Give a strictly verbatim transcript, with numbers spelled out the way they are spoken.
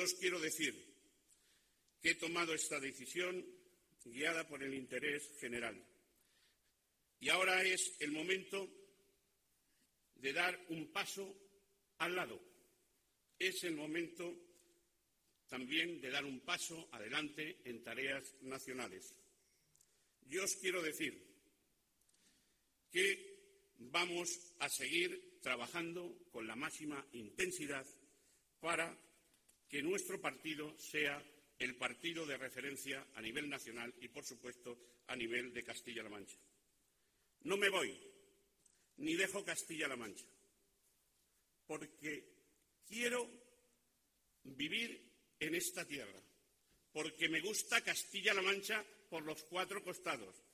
os quiero decir que he tomado esta decisión guiada por el interés general. Y ahora es el momento de dar un paso al lado. Es el momento también de dar un paso adelante en tareas nacionales. Yo os quiero decir que vamos a seguir trabajando con la máxima intensidad para que nuestro partido sea el partido de referencia a nivel nacional y, por supuesto, a nivel de Castilla-La Mancha. No me voy, ni dejo Castilla-La Mancha, porque quiero vivir en esta tierra, porque me gusta Castilla-La Mancha por los cuatro costados,